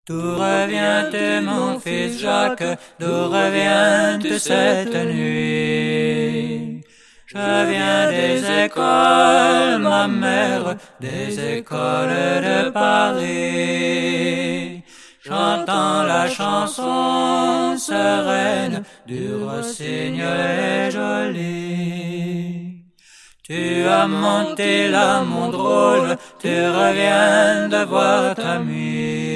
D'où reviens-tu, mon fils Jacques? D'où reviens-tu cette nuit? Je viens des écoles, ma mère, des écoles de Paris. Chantant la chanson sereine du rossignol est joli. Tu as monté là, mon drôle, tu reviens de voir ta mie.